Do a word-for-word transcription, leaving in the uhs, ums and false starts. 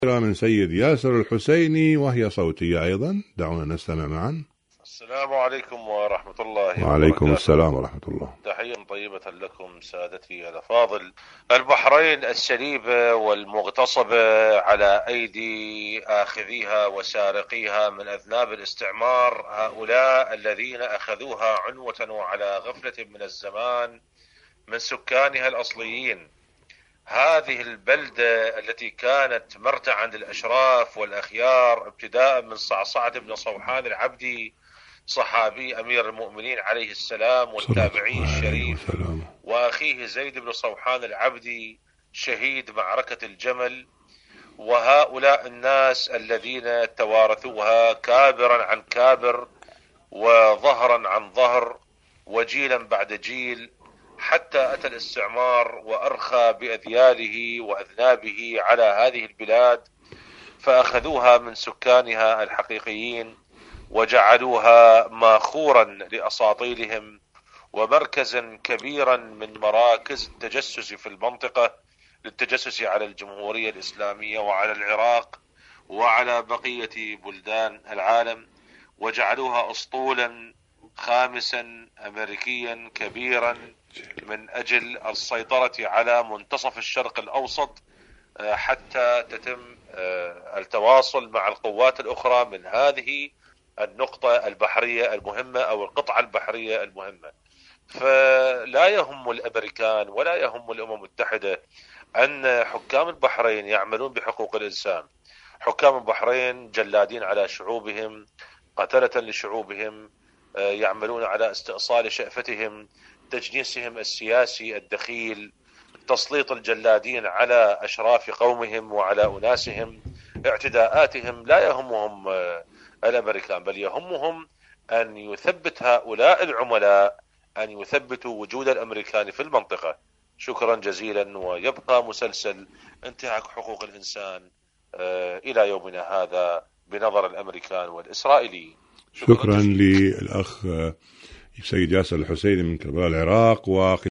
من سيد ياسر الحسيني وهي صوتية أيضا. دعونا نستمع معا. السلام عليكم ورحمة الله وبركاته. وعليكم السلام ورحمة الله. تحية طيبة لكم سادتي الأفاضل. البحرين السليبة والمغتصبة على أيدي آخذيها وسارقيها من أذناب الاستعمار، هؤلاء الذين أخذوها عنوة وعلى غفلة من الزمان من سكانها الأصليين. هذه البلدة التي كانت مرتعا للأشراف والأخيار ابتداء من صعصعة بن صوحان العبدي صحابي أمير المؤمنين عليه السلام والتابعي الشريف، وأخيه زيد بن صوحان العبدي شهيد معركة الجمل، وهؤلاء الناس الذين توارثوها كابرا عن كابر وظهرا عن ظهر وجيلا بعد جيل، حتى أتى الاستعمار وأرخى بأذياله وأذنابه على هذه البلاد، فأخذوها من سكانها الحقيقيين وجعلوها ماخورا لأساطيلهم ومركزا كبيرا من مراكز التجسس في المنطقة للتجسس على الجمهورية الإسلامية وعلى العراق وعلى بقية بلدان العالم، وجعلوها أسطولا خامسا أمريكيا كبيرا من أجل السيطرة على منتصف الشرق الأوسط، حتى تتم التواصل مع القوات الأخرى من هذه النقطة البحرية المهمة أو القطعة البحرية المهمة. فلا يهم الأمريكان ولا يهم الأمم المتحدة أن حكام البحرين يعملون بحقوق الإنسان. حكام البحرين جلادين على شعوبهم، قتلة لشعوبهم، يعملون على استئصال شأفتهم، تجنيسهم السياسي الدخيل، تسليط الجلادين على أشراف قومهم وعلى أناسهم، اعتداءاتهم. لا يهمهم الأمريكان، بل يهمهم أن يثبت هؤلاء العملاء، أن يثبتوا وجود الأمريكان في المنطقة. شكرا جزيلا. ويبقى مسلسل انتهاك حقوق الإنسان إلى يومنا هذا بنظر الأمريكان والإسرائيليين. شكرا, شكرا للأخ سيد ياسر الحسيني من كربلاء العراق. و